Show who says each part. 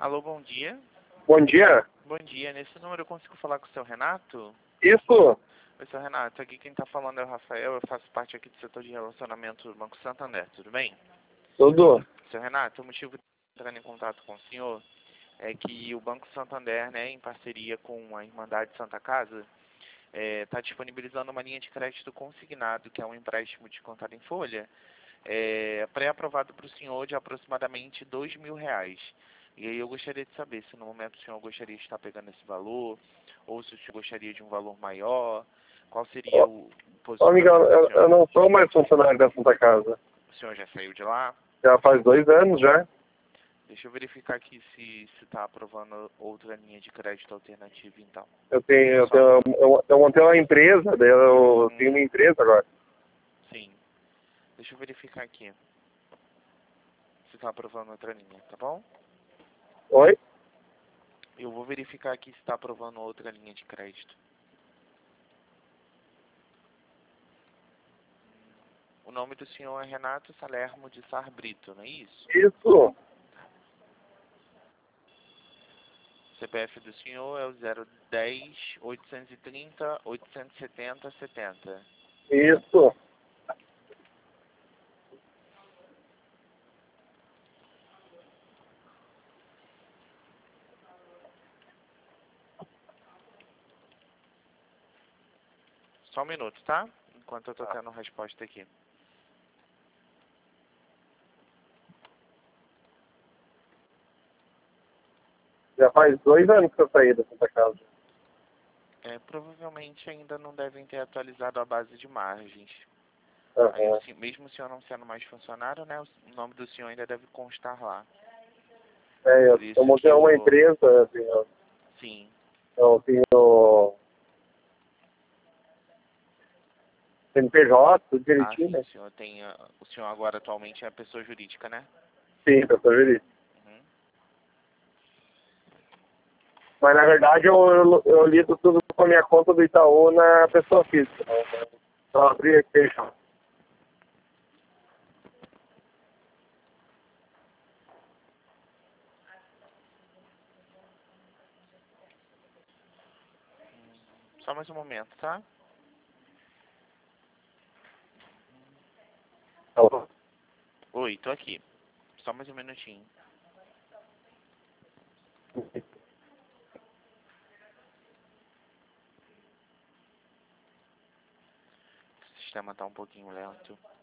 Speaker 1: Alô, bom dia.
Speaker 2: Bom dia.
Speaker 1: Bom dia. Nesse número eu consigo falar com o seu Renato?
Speaker 2: Isso.
Speaker 1: Oi, seu Renato. Aqui quem está falando é o Rafael. Eu faço parte aqui do setor de relacionamento do Banco Santander. Tudo bem?
Speaker 2: Tudo.
Speaker 1: Seu Renato, o motivo de estar entrando em contato com o senhor é que o Banco Santander, né, em parceria com a Irmandade Santa Casa, está disponibilizando uma linha de crédito consignado, que é um empréstimo de contado em folha, pré-aprovado para o senhor de aproximadamente R$ 2.000. E aí eu gostaria de saber se no momento o senhor gostaria de estar pegando esse valor, ou se o senhor gostaria de um valor maior, qual seria o
Speaker 2: Amigão,
Speaker 1: posicionamento do senhor?
Speaker 2: eu não sou mais funcionário da Santa Casa.
Speaker 1: O senhor já saiu de lá?
Speaker 2: Já faz 2 anos já.
Speaker 1: Deixa eu verificar aqui se está aprovando outra linha de crédito alternativa, então.
Speaker 2: Eu montei uma empresa, daí eu tenho uma empresa agora.
Speaker 1: Sim. Deixa eu verificar aqui se está aprovando outra linha, tá bom?
Speaker 2: Oi?
Speaker 1: Eu vou verificar aqui se está aprovando outra linha de crédito. O nome do senhor é Renato Salermo de Sar Brito, não é isso?
Speaker 2: Isso.
Speaker 1: O CPF do senhor é o 010-830-870-70.
Speaker 2: Isso.
Speaker 1: Só um minuto, tá? Enquanto eu tô tendo resposta aqui.
Speaker 2: Já faz 2 anos que eu saí da Santa Casa.
Speaker 1: Provavelmente ainda não devem ter atualizado a base de margens.
Speaker 2: Uhum.
Speaker 1: Aí, mesmo o senhor não sendo mais funcionário, né, o nome do senhor ainda deve constar lá.
Speaker 2: Eu montei uma empresa, assim,
Speaker 1: Sim.
Speaker 2: eu tenho CNPJ, tudo direitinho,
Speaker 1: Sim,
Speaker 2: né?
Speaker 1: o senhor agora atualmente é pessoa jurídica, né?
Speaker 2: Sim, pessoa jurídica.
Speaker 1: Uhum.
Speaker 2: Mas na verdade eu lido tudo com a minha conta do Itaú na pessoa física. Só abrir aqui e fechar.
Speaker 1: Só mais um momento, tá?
Speaker 2: Então,
Speaker 1: Oi, tô aqui. Só mais um minutinho. O sistema tá um pouquinho lento.